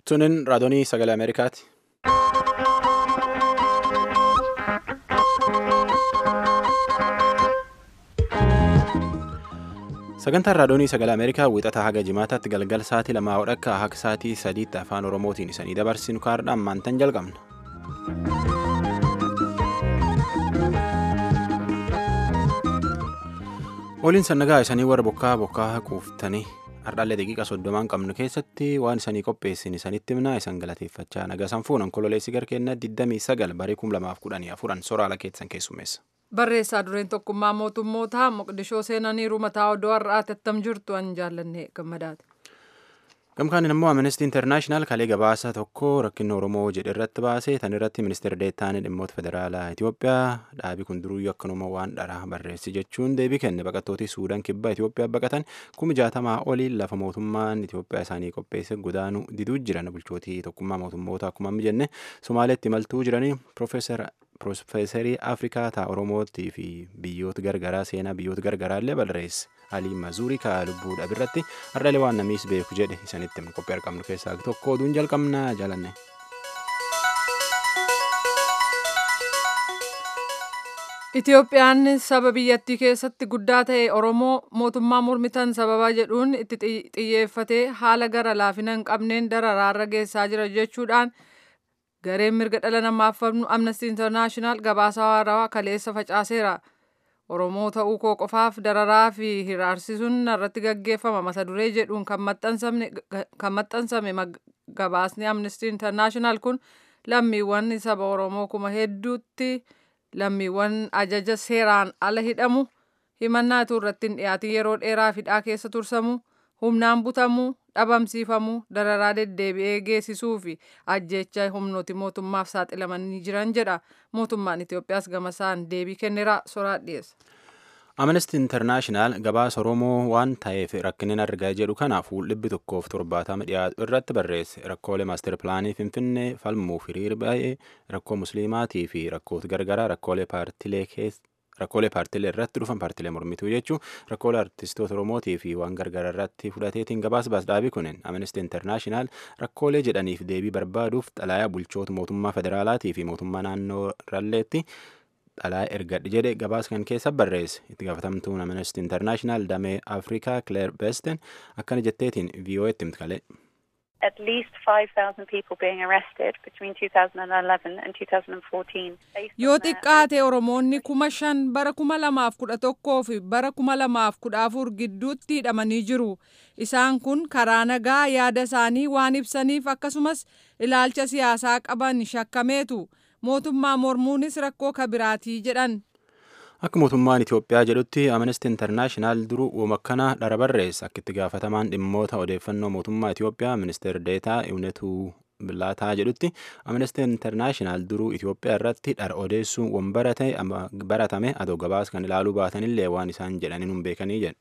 Tunin raadiyoo sagalee Ameerikaati. Sagantaan raadiyoo sagalee Ameerikaa wixataa haga jimaataatti galgal sa'aatii 2 akka haga sa'aatii 3 afaan Oromootiin isanii dabarsinu kaardhaan maantan jalqabna. Waliin sannagaa isanii warra bokkaa kuuftanii hardhaallee daqiiqa 30 qabnu keessatti waan isanii qopheessin isanitti himnaa isan galateeffachaa nagaa sanfuun onkololeessi garkeenna 29 barii 2014 soraala keessan keessummeessa. Barreessaa dureen tokkummaa mootummootaa Moqdishoo seenaniiru mataa odoo har'aatti attam jirtu an jaallanne gammadaati. Gamkaan immoo Amnesty International kalee gabaasa tokko rakkinni Oromoo jedhe irratti baase tan irratti ministeera deettaan dhimmoota federaalaa Itoophiyaa dhaabii kun duruyyuu akkanuma waan dharaa barreessi jechuun deebii kenne baqattooti Suudaan kibbaa Itoophiyaa baqatan 60,000 oliin lafa mootummaan Itoophiyaa isaanii qopheesse godaanuu diduu jiran bulchootii tokkummaa mootummootaa akkuma amma jenne Somaaleetti imaltuu jiranii Profeesarii Afrikaa ta'a Oromootii fi biyyoota gargaraa seenaa biyyoota gargaraa illee barreesse Alii Mazuurii kaa'aa lubbuu dhabirratti hardhalee waan namiis beeku jedhe isanitti qophii argamnu keessaa tokko oduun jalqabnaa jaalanne. Itoophiyaan saba biyyattii keessatti guddaa ta'e Oromoo mootummaa mormitan sababa jedhuun itti xiyyeeffatee haala gara laafina hin qabneen dararaarra geessaa jira jechuudhaan gareen mirga dhala namaaf falmu Amnesty International gabaasa haarawaa kaleessa facaaseera. Oromoo ta'uu koo qofaaf dararaa fi hiraarsiisuun irratti gaggeeffama mata duree jedhuun kan maxxansame gabaasni Amnesty International kun lammiiwwan saba Oromoo kuma hedduutti lammiiwwan ajaja seeraan ala hidhamu himannaatu irratti hin dhiyaatin yeroo dheeraa hidhaa keessa tursamu humnaan butamu dhabamsiifamu dararaa deddeebi'ee geessisuu fi ajjeechaa humnooti mootummaaf saaxilamanii jiran jedha. Mootummaan Itoophiyaas gamasaan deebii kenneera soraa dhiyeessa. Amnesty International gabaasa Oromoo waan ta'eef rakkinni argaa jedhu kanaaf fuuldhibbi 170 dhiyaatu irratti barreesse rakkoolee maaster pilaanii Finfinnee falmuuf hiriira baay'ee rakkoo musliimaatii fi rakkoota gargaraa rakkoolee paartilee irratti dhufan paartilee mormituu jechuun rakkoolee artistoota Oromootii fi waan gargaraa irratti fudhateetiin gabaasa dhaabii kunin Amnesty International rakkoolee jedhaniif deebii barbaaduuf xalayaa bulchoota mootummaa federaalaatii fi mootummaa naannoo ralleetti xalayaa ergadhi jedhe gabaasa kan keessa barreesse itti gaafatamtuun Amnesty International damee Afrikaa Claire Besten akkana jetteetiin VOA'tti himte. At least 5,000 people being arrested between 2011 and 2014. Yoo xiqqaate Oromoonni 5,000 bara 2011 fi bara 2014 gidduutti hidhamanii jiru. Isaan kun karaa nagaa yaada isaanii waan ibsaniif akkasumas ilaalcha siyaasaa qaban shakkameetu. Mootummaa mormuunis rakkoo kabiraatii jedhan. Akka mootummaan Itoophiyaa jedhutti Amnesty International duruu uumakkana dhara barreessa akka itti gaafatamaan dhimmoota odeeffannoo mootummaa Itoophiyaa ministeera deetaa Iwunetuu Bilaataa jedhutti Amnesty International duruu Itoophiyaa irratti dhara odeessuun waan baratame adoo gabaasa kan ilaaluu baatanillee waan isaan jedhaniin hin beekanii jedhu.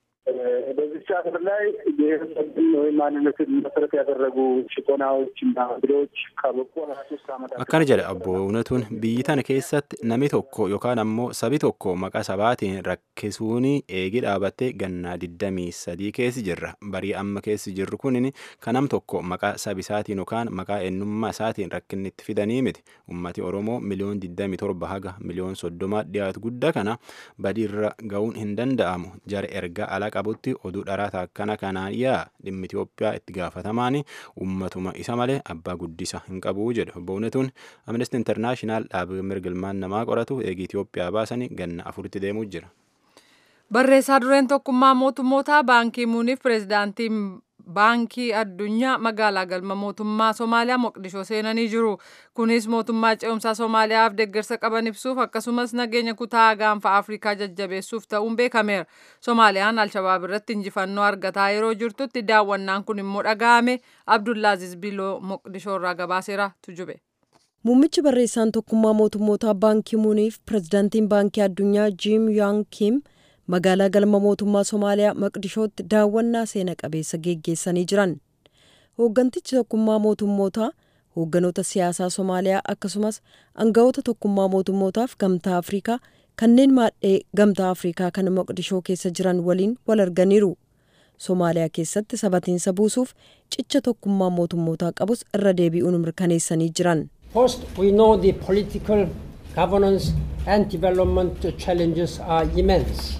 በዚህ ሀገር ላይ ብሔረሰብን ወይም ማንነትን መሰረት ያደረጉ ሽቆናዎችና ብሎች ካበቁ 23 ዓመታት akkana jedha obbo Uunatuun biyyi tana keessatti nami tokko yookaan ammoo sabi tokko maqaa sabaatiin rakkisuun eegi dhaabattee gannaa 23 keessi jirra barii amma keessi jirru kunin kanam tokko maqaa sabisaatiin yookaan maqaa eenyummaa isaatiin rakkinni itti fidanii miti ummati Oromoo miliyoon 27 haga miliyoon 30 dhiyaatu guddaa kana badiirra ga'uun hin danda'amu jara erga ala qabutti oduu dharaata akkana kanaan yaa dhimmi Itoophiyaa itti gaafatamaan ummatuma isa malee abbaa guddisa hin qabu jedhu obbo Uunatuun Amnesty International dhaabbii mirga ilmaan namaa qoratu eegi Itoophiyaa baasanii ganna 4tti deemuu jira. Barreessaa dureen tokkummaa mootummootaa baankii muuniif pireezidaantiin baankii addunyaa magaalaa galma mootummaa Somaaliyaa Moqdishoo seenanii jiru. Kunis mootummaa ce'umsaa Somaaliyaaf deeggarsa qaban ibsuuf akkasumas nageenya kutaa gaanfa Afrikaa jajjabeessuuf ta'uun beekameera. Somaaliyaan Alshabaab irratti injifannoo argataa yeroo jirtutti daawwannaan kun immoo dhaga'ame. Abdullaaziz Biloo Moqdishoo irraa gabaaseera tujube. Muummichi barreessaan tokkummaa mootummootaa baankii muuniif pireezidaantiin baankii addunyaa Jim Young Kim magaalaa galma mootummaa Somaaliyaa Moqdishootti daawwannaa seena qabeessa geggeessanii jiran. Hooggantichi tokkummaa mootummootaa hoogganoota siyaasaa Somaaliyaa akkasumas aangawoota tokkummaa mootummootaaf gamtaa Afrikaa kanneen maadhee gamtaa Afrikaa kan Moqdishoo keessa jiran waliin wal arganiiru. Somaaliyaa keessatti sabatiinsa buusuuf cicha tokkummaa mootummootaa qabus irra deebi'uun mirkaneessanii jiran. First, we know the political, governance and development challenges are immense.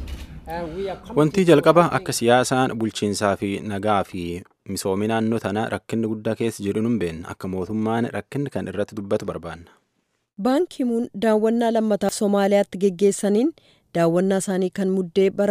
Wanti jalqaba akka siyaasaan bulchiinsaa fi nagaa fi misoomii naannoo tana rakkinni guddaa keessa jiru nun beekna akka mootummaan rakkinni kan irratti dubbatu barbaanna. Baan Kii Muun daawwannaa lammataa Somaaliyaatti geggeessaniin daawwannaa isaanii kan muddee bara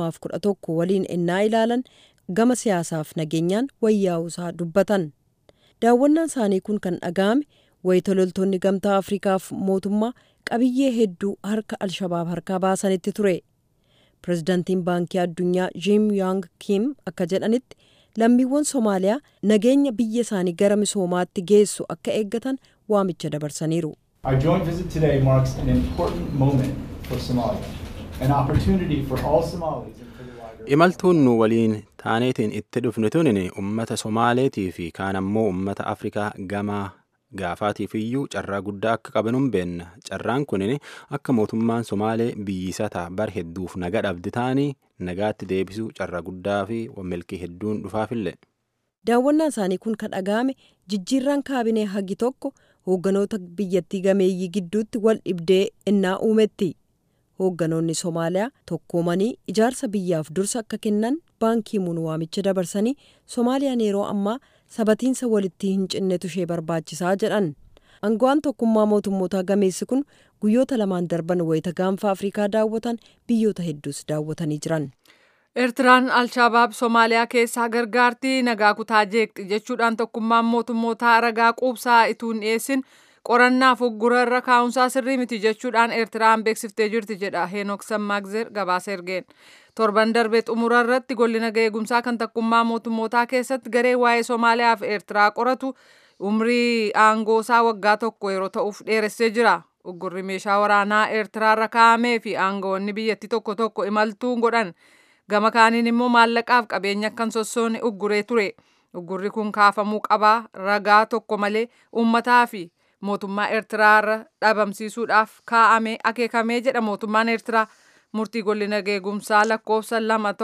2011 waliin innaa ilaalan gama siyaasaaf nageenyaan wayyaa'uusaa dubbatan. Daawwannaan isaanii kun kan dhaga'ame wayita loltoonni gamtaa Afriikaaf mootummaa qabiyyee hedduu harka Alshabaab harkaa baasanitti ture. Pireezidaantiin Baankii Addunyaa Jim Young Kim akka jedhanitti lammiiwwan Somaaliyaa nageenya biyya isaanii gara misoomaatti geessu akka eeggatan waamicha dabarsaniiru. Our joint visit today marks an important moment for Somalia, an opportunity for all Somalis and for the wider. Imaltuun nu waliin taaneetiin itti dhufne tuni uummata Somaaleetii fi kaan ammoo uummata Afrikaa gama gaafaatiif iyyuu carraa guddaa akka qabanuun beenna. Carraan kunin akka mootummaan Somaalee biyyisataa bar hedduuf naga dhabdi ta'anii nagaatti deebisuu carraa guddaa fi milkii hedduun dhufaafillee. Daawwannaan isaanii kun kan dhaga'ame jijjiirraan kaabinee hagi tokko hoogganoota biyyattii gameeyyii gidduutti wal dhibdee innaa uumetti. Hoogganoonni Somaaliyaa tokkoomanii ijaarsa biyyaaf dursa akka kennan Baan Kii Muun waamicha dabarsanii Somaaliyaan yeroo ammaa sabatiinsa walitti hin cinnetu ishee barbaachisaa jedhan. Aangawaan tokkummaa mootummootaa gameessi kun guyyoota lamaan darban wayita gaanfa Afrikaa daawwatan biyyoota hedduus daawwatanii jiran. Eertiraan Alshabaab Somaaliyaa keessaa gargaartii nagaa kutaa jeeqxi jechuudhaan tokkummaan mootummootaa ragaa quubsaa ituun dhiyeessin qorannaaf uggura irra kaa'umsaa sirrii miti jechuudhaan Eertiraan beeksiftee jirti jedha Heenok Sammaagzer gabaasa ergeen. Torban darbee xumura irratti golli nagaa eegumsaa kan tokkummaa mootummootaa keessatti garee waa'ee Somaaliyaa fi Eertiraa qoratu umrii aangoosaa waggaa tokko yeroo ta'uuf dheeressee jira. Uggurri meeshaa waraanaa Eertiraa irra kaa'amee fi aangawoonni biyyattii tokko tokko imaltuu godhan. Gama kaaniin immoo maallaqaaf qabeenya kan sossoone ugguree ture. Uggurri kun kaafamuu qabaa ragaa tokko malee uummataa fi mootummaa Eertiraa irra dhabamsiisuudhaaf kaa'amee akeekamee jedha mootummaan Eertiraa. Murtii golli nagaa eegumsaa lakkoofsa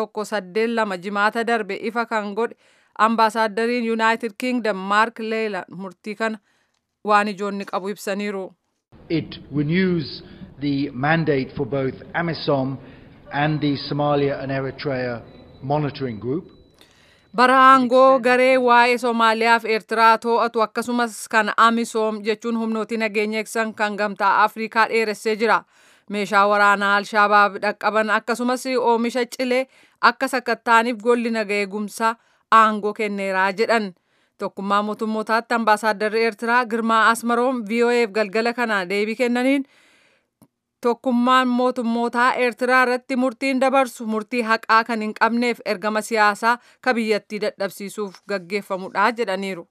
2182 jimaata darbe ifa kan godhe ambaasaaddariin United Kingdom Mark Leela murtii kana waan ijoonni qabu ibsaniiru. It renews the mandate for both AMISOM and the Somalia and Eritrea monitoring group. Bara aangoo garee waa'ee Somaaliyaa fi Eertiraa to'atu akkasumas kan AMISOM jechuun humnooti nageenya eegsisan kan gamtaa Afrikaa dheeressee jira. Meeshaa waraanaa Alshabaab dhaqqaban akkasumas oomisha cilee akka sakattaaniif golli nagaa eegumsaa aangoo kenneeraa jedhan. Tokkummaa mootummootaatti ambaasaadarri Eertiraa Girmaa Asmaroom VOA'f galgala kana deebii kennaniin tokkummaan mootummootaa Eertiraa irratti murtiin dabarsu murtii haqaa kan hin qabneef ergama siyaasaa ka biyyattii dadhabsiisuuf gaggeeffamudha jedhaniiru.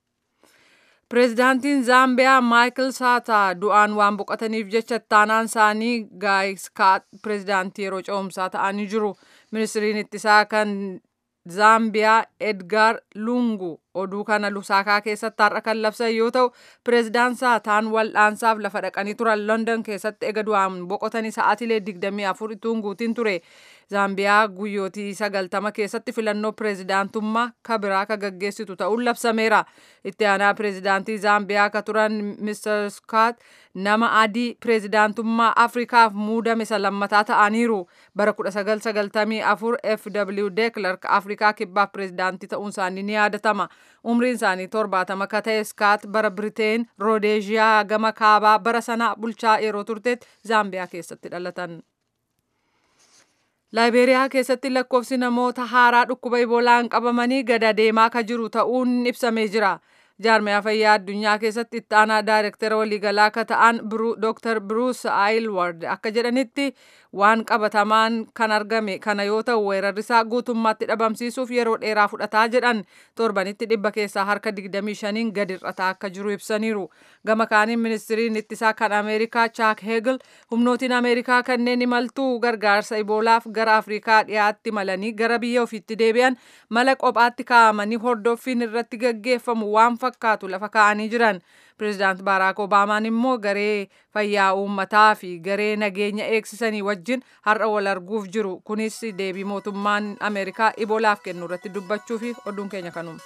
Pireezidaantiin Zaambiyaa Maayikil Saataa du'aan waan boqotaniif jecha ittaanaan isaanii Gaayiskaat pireezidaantii yeroo ce'umsaa ta'anii jiru. Ministiriin ittisaa kan Zaambiyaa Edgaar Lungu oduu kana Lusaakaa keessatti har'a kan labsan yoo ta'u pireezidaan Saataan wal'aansaaf lafa dhaqanii turan London keessatti ega du'aan boqotanii sa'aatilee 24 ituun guutiin ture. Zaambiyaa guyyootii 90 keessatti filannoo pireezidaantummaa kabiraa ka gaggeessitu ta'uun labsameera. Itti aanaa pireezidaantii Zaambiyaa ka turan Mr. Scott nama adii pireezidaantummaa Afrikaaf muudame isa lammataa ta'aniiru. Bara 1994 FW de Klerk Afrikaa kibbaaf pireezidaantii ta'uun isaanii ni yaadatama. Umriin isaanii 70 ka ta'e Scott bara Biriteen Roodeeziyaa gama kaabaa bara sana bulchaa yeroo turteetti Zaambiyaa keessatti dhalatan. Laayibeeriyaa keessatti lakkoofsi namoota haaraa dhukkuba Iboolaan qabamanii gada deemaa ka jiru ta'uun ibsamee jira. Jaarmiyaa fayyaa addunyaa keessatti itti aanaa daayirektara waliigalaa ka ta'an Dr. Bruce Aylward akka jedhanitti waan qabatamaan kan argame kana yoo ta'u weerarri isaa guutummaatti dhabamsiisuuf yeroo dheeraa fudhataa jedhan torbanitti 100 keessaa harka 25 gadi hir'ataa akka jiru ibsaniiru. Gama kaaniin ministiriin ittisaa kan Ameerikaa Chuck Hagel humnootiin Ameerikaa kanneen imaltuu gargaarsa Iboolaaf gara Afrikaa dhiyaatti malanii gara biyya ofiitti deebi'an mala qophaatti kaa'amanii hordoffiin irratti gaggeeffamu waan fakkaatu lafa kaa'anii jiran. Pireezidaant Baaraak Obaamaan immoo garee fayyaa uummataa fi garee nageenya eegsisanii wajjin har'a wal arguuf jiru. Kunis deebii mootummaan Ameerikaa Ibolaaf kennu irratti dubbachuu fi oduun keenya kanuma.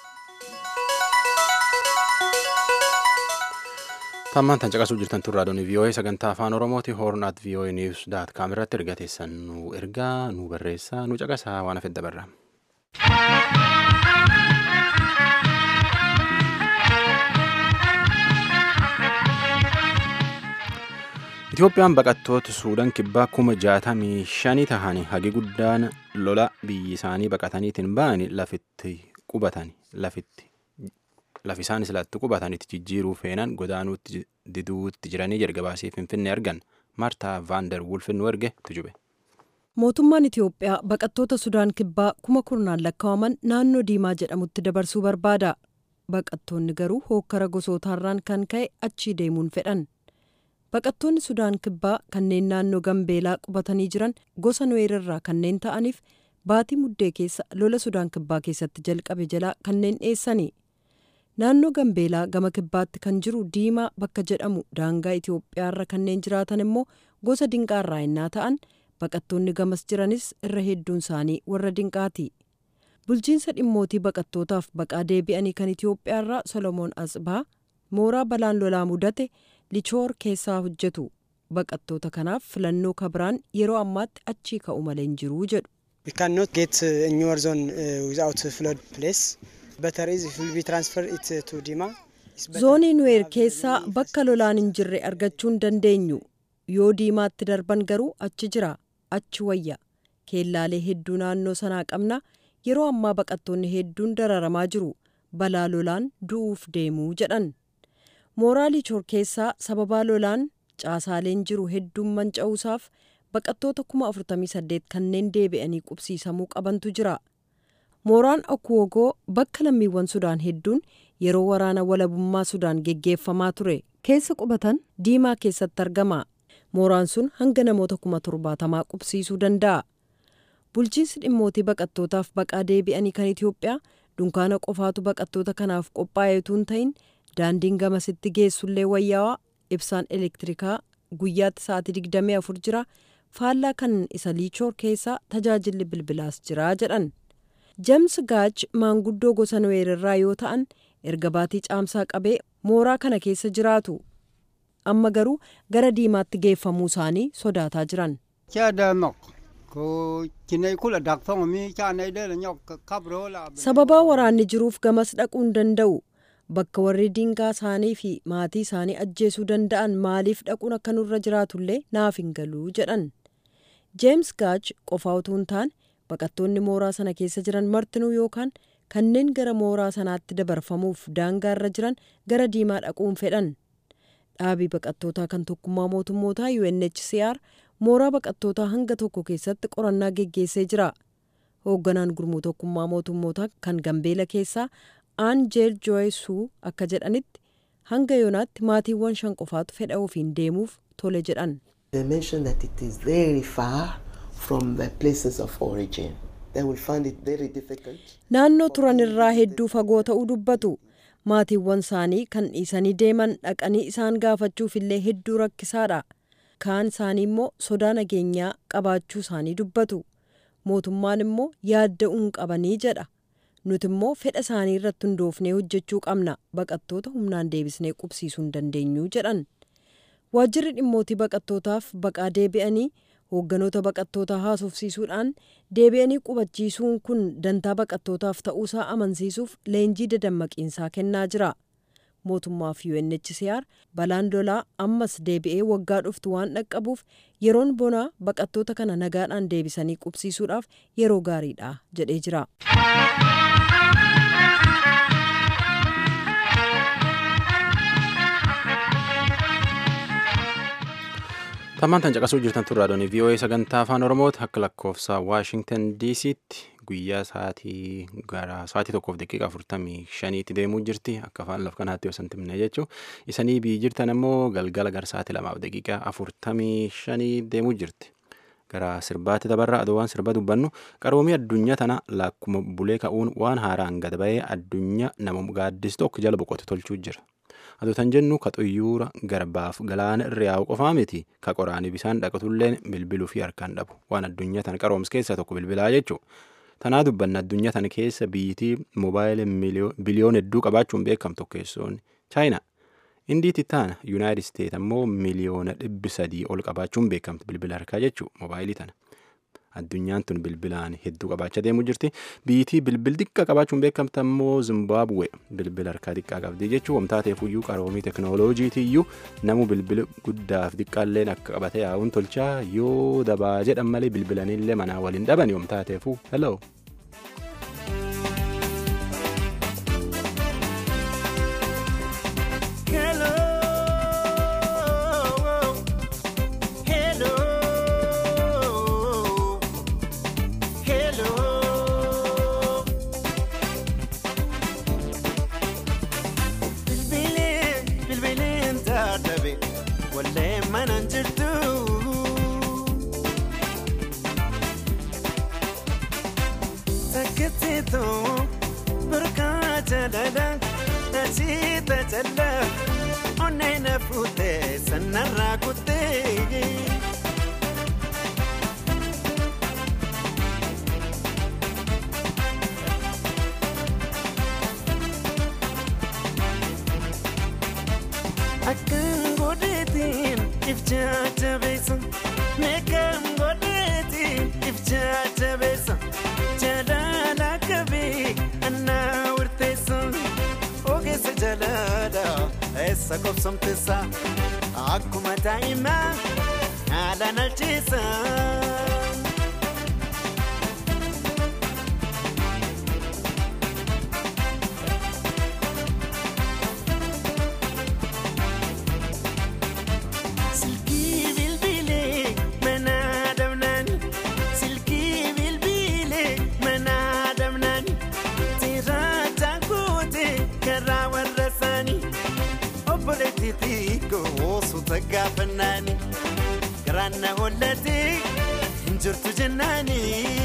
Tammaan tan caqasuu jirtan turraa doonii VOA sagantaa afaan Oromooti hornaat VOA News .com irratti erga teessan nu ergaa nu barreessaa nu caqasaa waan hafedda barra. Itoophiyaan baqattoota Suudaan kibbaa 65,000 tahanii hagi guddaan lola biyyi isaanii baqataniitiin ba'anii lafi isaan islaatti qubatanitti jijjiiruu feenan godaanuutti diduutti jiranii jalqabaasii Finfinnee argan Maartaa Vaandar Wulfin nu erge tujube. Mootummaan Itoophiyaa baqattoota Sudaan kibbaa 10,000 lakkaa'aman naannoo Diimaa jedhamutti dabarsuu barbaada. Baqattoonni garuu hookkara gosootaarraan kan ka'e achii deemuun fedhan. Baqattoonni Sudaan kibbaa kanneen naannoo Gambeelaa qubatanii jiran gosa Nuweerarraa kanneen ta'aniif baatii muddee keessa lola Sudaan kibbaa keessatti jalqabe jalaa kanneen dheessani. Naannoo Gambeelaa gama kibbaatti kan jiru Diimaa bakka jedhamu daangaa Itoophiyaarra kanneen jiraatan immoo gosa Dinqaarraa innaa ta'an baqattoonni gamas jiranis irra hedduun isaanii warra Dinqaati. Bulchiinsa dhimmootii baqattootaaf baqaa deebi'anii kan Itoophiyaarraa Solomoon Asbaa mooraa balaan lolaa mudate Lichoor keessaa hojjetu. Baqattoota kanaaf filannoo kabiraan yeroo ammaatti achii ka'u malee hin jiru jedhu. We cannot get a newer zone without a flood place. Better is if we transfer it to Dima. Zoonii Nuweer keessaa bakka lolaan hin jirre argachuu hin dandeenyu. Yoo Diimaatti darban garuu achi jira. Achi wayya. Keellaalee hedduu naannoo sanaa qabna. Yeroo ammaa baqattoonni hedduun dararamaa jiru. Balaa lolaan du'uuf deemuu jedhan. Mooraa Lichoor keessaa sababaa lolaan caasaaleen jiru hedduun manca'uusaaf baqattoota 48,000 kanneen deebi'anii qubsiisamuu qabantu jira. Mooraan Okuwogoo bakka lammiiwwan Sudaan hedduun yeroo waraana walabummaa Sudaan geggeeffamaa ture keessa qubatan Diimaa keessatti argama. Mooraan sun hanga namoota 70,000 qubsiisuu danda'a. Bulchiinsi dhimmootii baqattootaaf baqaa deebi'anii kan Itoophiyaa dunkaana qofaatu baqattoota kanaaf qophaa'eetu hin ta'in daandiin gamasitti geessullee wayyaawaa ibsaan elektirikaa guyyaatti sa'aatii 24 jira. Faallaa kan isa Liichoor keessaa tajaajilli bilbilaas jira jedhan. James Gaach maanguddoo gosa Nuweerarraa yoo ta'an erga baatii caamsaa qabee mooraa kana keessa jiraatu. Amma garuu gara Diimaatti geeffamuu isaanii sodaataa jiran. Sababaa waraanni jiruuf gamas dhaquu hin danda'u. Bakka warri dingaa isaanii fi maatii isaanii ajjeesuu danda'an maaliif dhaquun akka nurra jiraatullee naaf hin galuu jedhan. James Gaach qofaa utuu hin taane baqattoonni mooraa sana keessa jiran martinuu yookaan kanneen gara mooraa sanaatti dabarfamuuf daangaarra jiran gara Diimaa dhaquun fedhan. Dhaabii baqattootaa kan tokkummaa mootummootaa UNHCR mooraa baqattootaa hanga tokko keessatti qorannaa geggeessee jira. Hoogganaan gurmuu tokkummaa mootummootaa kan Gambeela keessaa Angel Joyce akka jedhanitti hanga yoonaatti maatiiwwan 5 qofaatu fedha ofiin deemuuf tole jedhan. They mentioned that it is very far from the places of origin. They will find it very difficult. Naannoo turan irraa hedduu fagoo ta'uu dubbatu. Maatiiwwan isaanii kan dhiisanii deeman dhaqanii isaan gaafachuuf illee hedduu rakkisaadha. Kaan isaanii immoo sodaa nageenyaa qabaachuu isaanii dubbatu. Mootummaan immoo yaadda'uun qabanii jedha. Nuti immoo fedha isaanii irratti hundoofnee hojjechuu qabna. Baqattoota humnaan deebisnee qubsiisuu hin dandeenyu jedhan. Waajjirri dhimmootii baqattootaaf baqaa deebi'anii hoogganoota baqattootaa haasofsiisuudhaan deebi'anii qubachiisuun kun dantaa baqattootaaf ta'uusaa amansiisuuf leenjii dadammaqiinsaa kennaa jira. Mootummaa fi UNHCR balaan lolaa ammas deebi'ee waggaa dhuftu waan dhaqqabuuf yeroon bonaa baqattoota kana nagaadhaan deebisanii qubsiisuudhaaf yeroo gaariidha jedhee jira. Tammaan caqasuu jirtan turraa doonii VOA sagantaa afaan Oromooti akka lakkoofsa Waashingtan DC'tti guyyaa sa'aatii 1:45 deemuu jirti akka afaan laf kanaatti yoo santimne jechuun isanii biyyi jirtan immoo galgala gara sa'aatii 2:45 deemuu jirti. gara sirbaatti dabarra adoo waan sirba dubbannu qaroomii addunyaa tana lakkuma bulee ka'uun waan haaraan gad ba'ee addunyaa nama gaaddis tokko jala boqotu tolchuu jira. Adoo tan jennu ka xuyyuura garbaaf galaana irra yaa'u qofaa miti ka qoraanii bisaan dhaqatulleen bilbiluu fi harkaan dhabu waan addunyaa tana qaroomsi keessaa tokko bilbilaa jechuudha. Tanaa dubbanna addunyaa tana keessa biyyitii moobaayilii biliyoona hedduu qabaachuun beekamtu keessoon chaayinaa. Indiitti taana yuunaayitid isteet ammoo miliyoona 300 ol qabaachuun beekamtu bilbila harkaa jechuudha moobaayilii tana. Addunyaan tun bilbilaan hedduu qabaachaa deemuu jirti. Biyyitii bilbil xiqqaa qabaachuun beekamtu ammoo Zimbaabuwee bilbila harkaa xiqqaa qabdi jechuudha. Wamtaateefuyyuu qaroomii teknooloojiitiyyuu namu bilbila guddaaf xiqqaalleen akka qabatee yaa'uun tolchaa yoo dabaa jedhan malee bilbilanillee manaa waliin dhaban wamtaateefuu hello. Akkuma daa'imaa haalaan alchiisa. Silkii bilbilee mana damnaani silkii bilbilee mana damnaani seeraa jaangoote karaa warra isaanii. Obboleettiitii goosota gaafannaani garaanna hollatee hin jirtu jennaani.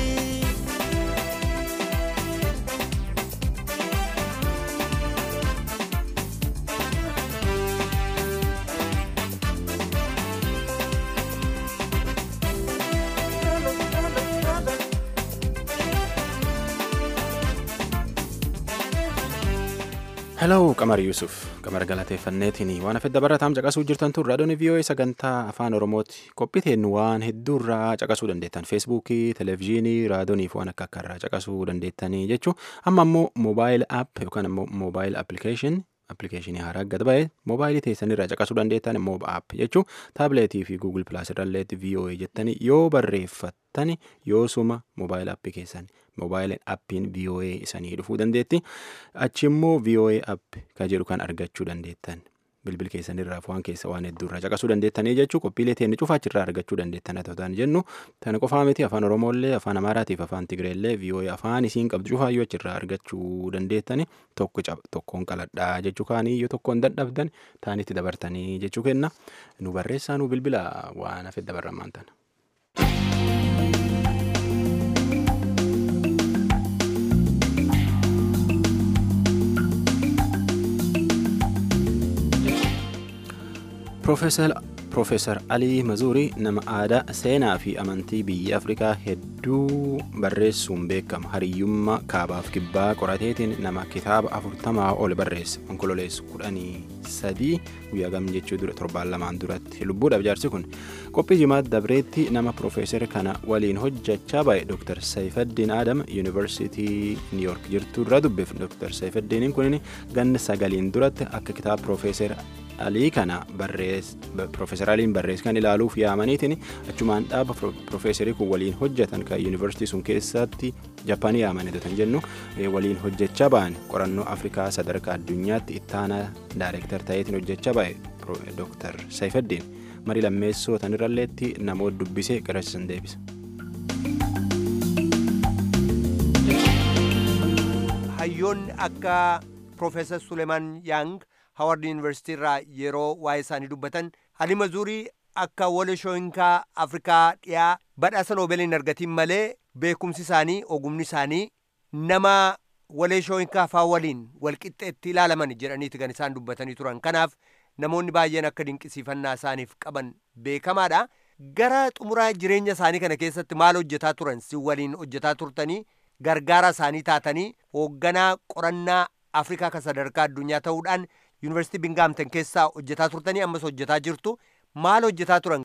Hello Qamar Yusuf qamar galateeffanneetiin waan hafe dabarataan caqasuu jirtan tun raadiyoon VOA sagantaa afaan Oromooti qophiiteen waan hedduurraa caqasuu dandeettan feesbuukii televezyiinii raadiyooniif waan akka akkarraa caqasuu dandeettanii jechuu amma ammoo moobaayil app yookaan ammoo moobaayil appilikeeshinii haaraa gad ba'e moobaayilii teessanirraa caqasuu dandeettan moob app jechuu taabileetii fi guugul pilaas irralleetti VOA jettanii yoo barreeffattani yoo suma moobaayil appii keessan moobaayiliin appiin VOA isanii dhufuu dandeetti. Achi immoo VOA app kan jedhu kan argachuu dandeettan. Bilbil keessanirraa waan keessa waan hedduurraa caqasuu dandeettanii jechuu qophiilee teenni cufaachirraa argachuu dandeettan ta'uudhaan jennu tana qofaa miti afaan Oromoollee afaan Amaaraatiif afaan Tigreellee VOA afaan isiin qabdu cufaayyuu achirraa argachuu dandeettani tokkoon qaladhaa jechuu kaanii yoo tokkoon dadhabdan taanitti dabartanii jechuu kenna nu barreessaa nu bilbila waan hafe dabarramaan tana. Profeesar Alii Mazuurii nama aadaa seenaa fi amantii biyya Afrikaa hedduu barreessuun beekama. Hariyyummaa kaabaaf kibbaa qorateetiin nama kitaaba 40 ol barreesse. Onkololeessu 13 guyyaa gam jechuu dura 7 duratti lubbuudhaaf jaarsi kun. Qophii jimaat dabreetti nama Profeesar kana waliin hojjechaa bahe Dr. Saifaddiin Adam Yuunivarsiitii New York jirtu irraa dubbeef. Dr. Saifaddiiniin kun ganna 9 duratti akka kitaaba Profeesar Alii kana Profeesar Aliin barreesse kan ilaaluuf yaamaniitiin achumaan dhaaba Profeesarii kun waliin hojjetan kan yuunivarsiitii sun keessatti Japaanii yaamaniidha jennu waliin hojjechaa ba'an qorannoo Afrikaa sadarkaa addunyaatti ittaanaa daayireektar ta'eetiin hojjechaa ba'e Dr. Saifaddiin marii lammeessoo tanirralleetti namoota dubbisee qarasisan deebisa. Hayyoonni akka Profeesar Suleeman Yang Howard University irraa yeroo waa'ee isaanii dubbatan Ali Mazuurii akka Wole Shoyinkaa Afrikaa dhiyaa badhaasa noobeelii hin argatiin malee beekumsi isaanii ogumni isaanii nama walee shooyinkaafaa waliin walqixxeetti ilaalaman jedhaniiti kan isaan dubbatanii turan. Kanaaf namoonni baay'een akka dinqisiifannaa isaaniif qaban beekamaadha. Gara xumuraa jireenya isaanii kana keessatti maal hojjetaa turan? Si waliin hojjetaa turtanii gargaara isaanii taatanii hoogganaa qorannaa Afrikaa kan sadarkaa addunyaa ta'uudhaan Yuunivarsiitii Bingaamten keessaa hojjetaa turtanii ammas hojjetaa jirtu. Maal hojjetaa turan?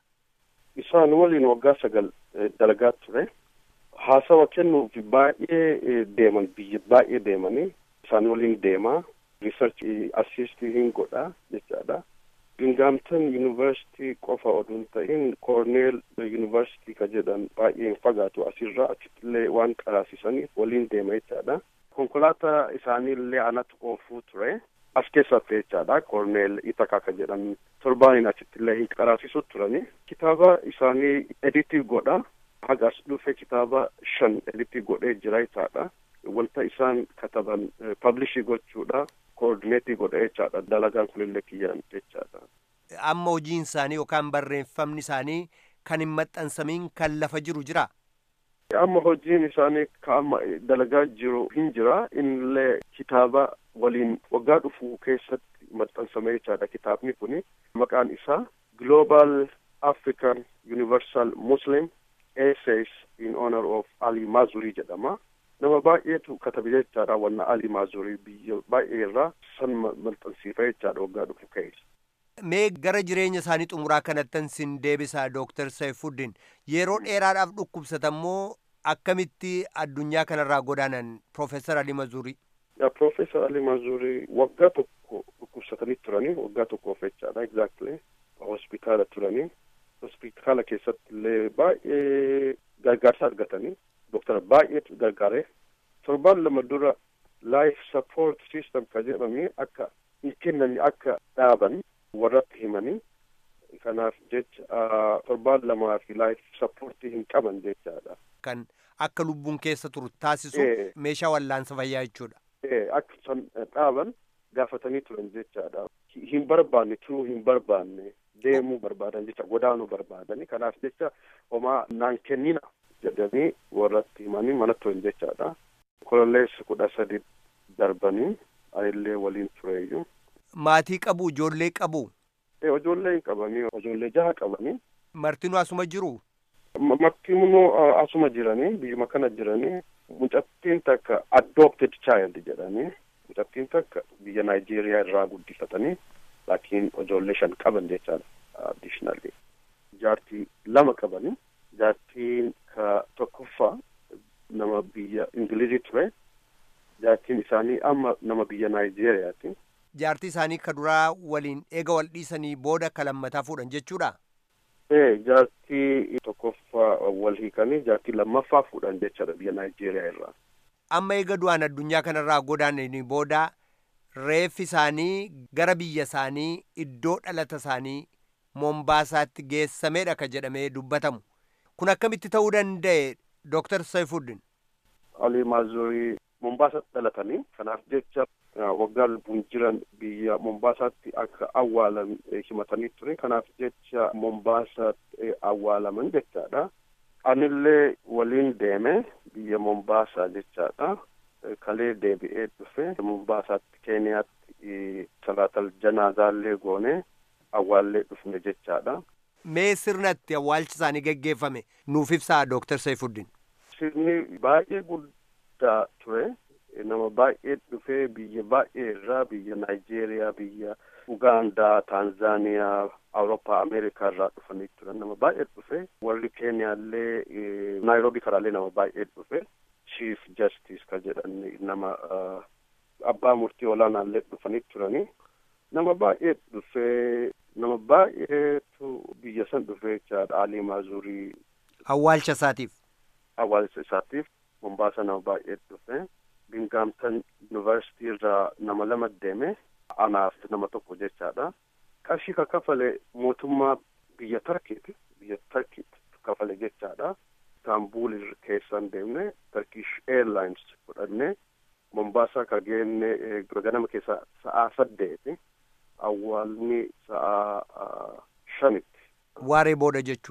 Isaan waliin waggaa 9 dalagaa ture. Haasawa kennuuf baay'ee deeman, biyya baay'ee deemanii isaan waliin deemaa. Research assistii hin godhaa jechaadha. Bingaamten Yuunivarsiitii qofa oduu hin ta'in Cornell Yuunivarsiitii ka jedhan baay'ee hin fagaatu asirraa achittillee waan qaraasisaniif waliin deema jechaadha. Konkolaataa isaaniillee anatu oofuu ture. As keessatti jechaadha. Cornell Itakaa ka jedhan torbaaniin achittillee hin qaraasisu turani. Kitaaba isaanii editii godha. Hagas dhufe kitaaba 5 editii godhee jira jechaadha. Wanta isaan kataban publishii gochuudha. Koordineetii godha jechaadha. Dalagaan kunillee kiyyaan jechaadha. Amma hojiin isaanii yookaan barreeffamni isaanii kan hin maxxansamiin kan lafa jiru jira? Amma hojiin isaanii ka amma dalagaa jiru hin jira. Innillee kitaaba waliin waggaa dhufu keessatti maxxansamee jechaadha. Kitaabni kuni maqaan isaa Global African Universal Muslim Essays in Honor of Ali Mazrui jedhama. Nama baay'eetu katabe jechaadha. Wanna Ali Mazrui biyya baay'ee irraa san maxxansiifee jechaadha waggaa dhufu keessa. Mee gara jireenya isaanii xumuraa kanattan sin deebisaa Dr. Saifuddin. Yeroo dheeraadhaaf dhukkubsatammoo akkamitti addunyaa kanarraa godaanan Profeesar Ali Mazrui? Profeesar Ali Mazrui waggaa tokko dhukkubsatanii turanii waggaa tokkoof jechaadha. Exactly. Hospitaala turanii. Hospitaala keessatti illee baay'ee gargaarsa argatanii. Doktara baay'eetu gargaare. Torbaan 2 dura life support system ka jedhamee akka hin kennani akka dhaaban warratti himanii. Kanaaf jecha torbaan 2 fi life support hin qaban jechaadha. Kan akka lubbuun keessa turu taasisu meeshaa wallaansa fayyaa jechuudha. Akka san dhaaban gaafatanii turan jechaadha. Hin barbaanne turuu hin barbaanne deemuu barbaadan jecha godaanuu barbaadanii. Kanaaf jecha homaa naan kennina jedhanii warratti himanii mana turan jechaadha. Kololeessa 13 darbanii anillee waliin tureeyyu. Maatii qabu, ijoollee qabu? Ijoollee hin qabanii, ijoollee 6 qabanii. Martinuu asuma jiru? Martinuu asuma jiranii, biyyuma kana jiranii. Mucattiin takka adopted child jedhanii. Mucattiin takka biyya Naayijeeriyaa irraa guddifatanii. Laakiin ijoollee 5 qaban jechaadha. Additionally. Jaartii 2 qabanii. Jaartiin ka tokkoffaa nama biyya Ingilizii ture. Jaartiin isaanii amma nama biyya Naayijeeriyaati. Jaartii isaanii ka duraa waliin eega wal dhiisanii booda ka lammataa fuudhan jechuudha? Jaartii tokkoffaa wal hiikanii jaartii lammaffaa fuudhan jechaadha biyya Naayijeeriyaa irraa. Amma eega du'aan addunyaa kanarraa godaananii booda reeffi isaanii gara biyya isaanii iddoo dhalata isaanii Mombaasaatti geessameedha ka jedhamee dubbatamu. Kun akkamitti ta'uu danda'e Dr. Saifuddin? Ali Mazrui Mombaasaatti dhalatanii. Kanaaf jecha waggaa lubbuun jiran biyya Mombaasaatti akka awwaalan himatanii ture. Kanaaf jecha Mombaasaatti awwaalaman jechaadha. Anillee waliin deeme biyya Mombaasaa jechaadha. Kalee deebi'ee dhufe Mombaasaatti Keeniyaatti salaatal janaazaallee goone awwaallee dhufne jechaadha. Mee sirnatti awwaalchi isaanii geggeeffame nuuf ibsaa Dr. Saifuddin? Sirni baay'ee guddaa ture. Nama baay'ee dhufee biyya baay'ee irraa biyya Naayijeeriyaa, biyya Ugaandaa, Taanzaaniyaa, Awurooppaa, Ameerikaa irraa dhufanii turan. Nama baay'ee dhufe. Warri Keeniyaallee Naayiroobii karaallee nama baay'ee dhufe. Chief Justice ka jedhan nama abbaa murtii olaanaallee dhufanii turanii. Nama baay'ee dhufee nama baay'eetu biyya san dhufee jechaadha. Ali Mazrui awwaalcha isaatiif? Awwaalcha isaatiif Mombaasa nama baay'ee dhufee. Bingaamten University irraa nama 2 deeme. Anaaf nama 1 jechaadha. Qarshii ka kafale mootummaa biyya Tarkiiti. Biyya Tarkiitti kafale jechaadha. Istanbul keessan deemne Turkish Airlines fudhanne Mombasa ka geenne ganama keessa sa'a 8. Awwaalni sa'a 5. Waaree booda jechuudha.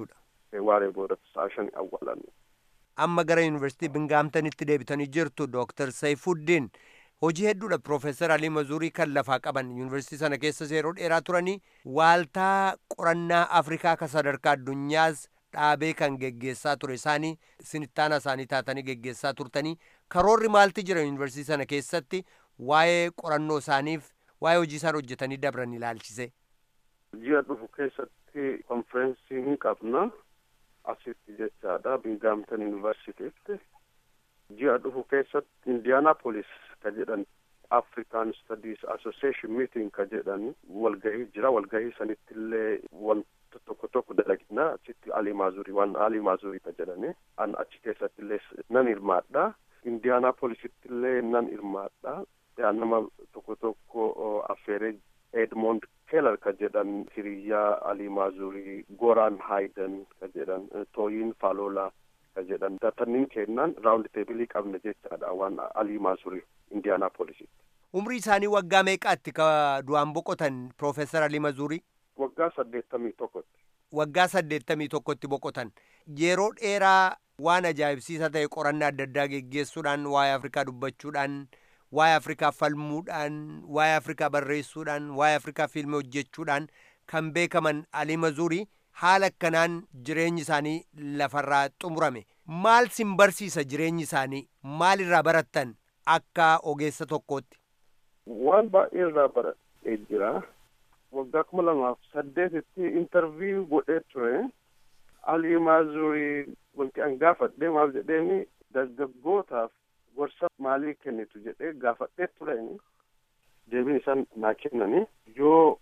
waaree boodatti sa'a 5 awwaalanne. Amma gara yuunivarsiitii Bingaamtanitti deebitanii jirtu Dr. Saifuddin. Hojii hedduudha Profeesar Alii Mazurii kan lafaa qaban yuunivarsiitii sana keessa yeroo dheeraa turanii waaltaa qorannaa Afrikaa kan sadarkaa addunyaas dhaabee kan geggeessaa ture isaanii sinittaana isaanii taatanii geggeessaa turtanii karoorri maalti jira yuunivarsiitii sana keessatti waa'ee qorannoo isaaniif waa'ee hojii isaan hojjetanii dabran ilaalchise. Ji'a dhufu keessatti konferensii hin qabna asitti jechaadha Bingaamtan yuunivarsiitiitti. Ji'a dhufu keessatti Indianapolis ka jedhan African Studies Association meeting ka jedhan walgahii jira. Walgahii sanitti illee wanta tokko dalagina achitti Alii Mazurii waan Alii Mazurii ka jedhani an achi keessatti illee nan hirmaadha. Indianapolisitti illee nan hirmaadha. Nama tokko affeeree Edmond Keller ka jedhan hiriyyaa Alii Mazurii, Goran Hayden ka jedhan Tooyin Falola ka jedhan datannin kennan raawundi teebilii qabne jechaadha waan Alii Mazurii Indianapolisitti. Umrii isaanii waggaa meeqaatti ka du'aan boqotan Profeesar Alii Mazurii? Waggaa 81. Waggaa 81tti boqotan. Yeroo dheeraa waan ajaa'ibsiisaa ta'e qorannaa adda addaa geggeessuudhaan waa'ee Afrikaa dubbachuudhaan waa'ee Afrikaa falmuudhaan waa'ee Afrikaa barreessuudhaan waa'ee Afrikaa fiilmii hojjechuudhaan kan beekaman Alii Mazurii haala akkanaan jireenyi isaanii lafarraa xumurame. Maal sin barsiisa jireenyi isaanii? Maalirraa barattan akka ogeessa tokkootti? Waan baay'ee irraa baradhee jira. Waggaa 2008tti interview godhee ture. Alii Mazurii wanti an gaafadhee maal jedheeni dargaggootaaf gorsa maalii kennitu jedhee gaafadhee ture. Deebiin isaan naa kennani yoo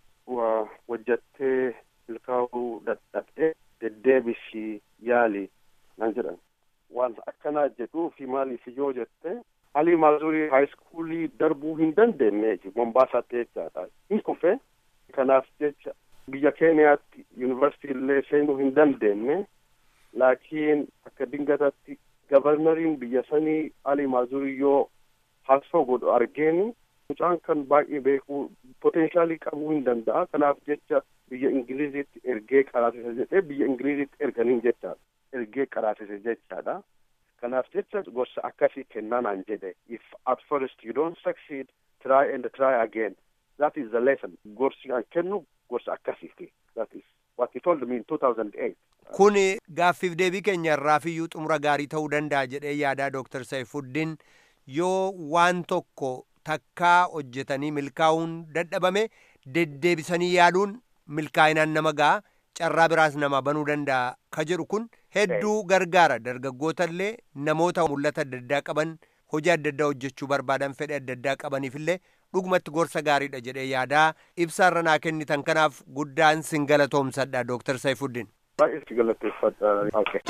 hojjattee milkaa'uu dadhabdee deddeebisii yaali naan jedhan. Waan akkanaa jedhuu fi maaliif yoo jette Alii Mazurii high schoolii darbuu hin dandeenye Mombaasaatti jechaadha. Hin kufe kanaaf jecha biyya Keeniyaatti yuunivarsiitii illee seenuu hin dandeenye laakiin akka dingatatti gabarnariin biyya sanii Alii Mazurii yoo haasoo godhu argeeni mucaan kan baay'ee beekuu poteenshaalii qabuu hin danda'a. Kanaaf jecha biyya Ingiliziitti ergee qaraasise jedhee biyya Ingiliziitti erganiin jechaadha. Ergee qaraasise jechaadha. Kanaaf jecha gorsa akkasii kennanaan jedhe. If at first you don't succeed, try and try again. That is the lesson. Gorsi an kennu gorsa akkasiiti. That is what he told me in 2008. Kuni gaaffiif deebii keenya irraafiyyuu xumura gaarii ta'uu danda'a jedhee yaadaa Dr. Saifuddin. Yoo waan tokko takkaa hojjetanii milkaa'uun dadhabame deddeebisanii yaaluun milkaa'inaan nama ga'a. Carraa biraas nama banuu danda'a ka jedhu kun hedduu gargaara dargaggootallee namoota mul'ata adda addaa qaban hojii adda addaa hojjechuu barbaadan fedhe adda addaa qabaniifillee dhugumatti gorsa gaariidha jedhee yaadaa ibsaarra naa kennitan kanaaf guddaan sin galatoomsadha Dr. Saifuddin. Baay'ee si galateeffadha. Okay.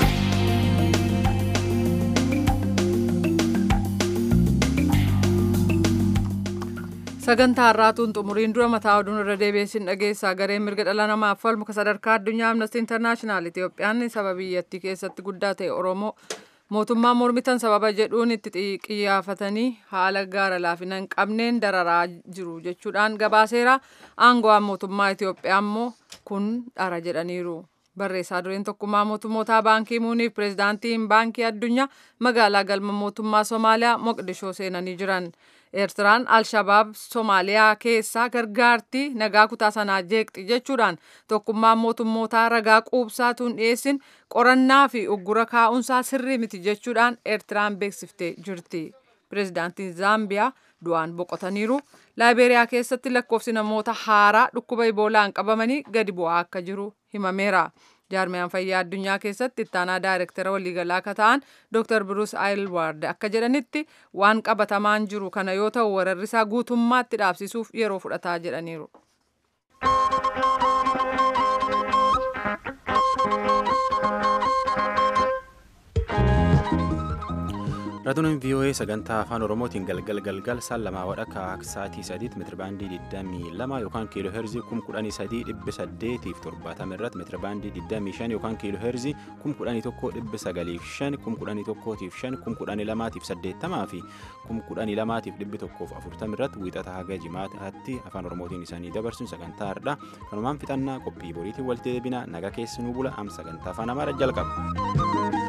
Sagantaa har'aatuun xumuriin dura mataa oduun irra deebiin dhageessaa gareen mirga dhala namaaf falmu kan sadarkaa addunyaa Amnesty International Itoophiyaan sababa biyyattii keessatti guddaa ta'e Oromoo mootummaa mormitan sababa jedhuun itti xiyyeeffatanii haala gaara laafina hin qabneen dararaa jiru jechuudhaan gabaaseera. Aangawaan mootummaa Itoophiyaa immoo kun dhara jedhaniiru. Barreessaa dureen tokkummaa mootummootaa baankii muuniif pireezidaantiin baankii addunyaa magaalaa galma mootummaa Somaaliyaa Moqdishoo seenanii jiran. Eertiraan Alshabaab Somaaliyaa keessaa gargaartii nagaa kutaa sanaa jeeqxi jechuudhaan tokkummaan mootummootaa ragaa quubsaatuun dhiyeessin qorannaa fi uggura kaa'umsaa sirrii miti jechuudhaan Eertiraan beeksiftee jirti. Pireezidaantiin Zaambiyaa du'aan boqotaniiru. Laayibeeriyaa keessatti lakkoofsi namoota haaraa dhukkuba iboolaan qabamanii gadi bu'aa akka jiru himameera. Jaarmiyaan fayyaa addunyaa keessatti ittaanaa daayirektara waliigalaa akka ta'an Dr. Bruce Aylward akka jedhanitti waan qabatamaan jiru kana yoo ta'u weerarrisaa guutummaatti dhaabsisuuf yeroo fudhataa jedhaniiru. Raadiyoon VOA sagantaa afaan Oromootiin galgal saan lamaa wadhakka sa'aatii 3 meetirabaandii 22 yookaan kiiloo heerzii 13870 irratti meetirabaandii 25 yookaan kiiloo heerzii 11905 11105 11280 fi 11240 irratti wiixata haga jimaataatti afaan Oromootiin isaanii dabarsuun sagantaa hardhaa kanumaan fixannaa qophii boriitiin walitti deebina nagaa keessanuu bula am sagantaa afaan Amaaraa jalqaba.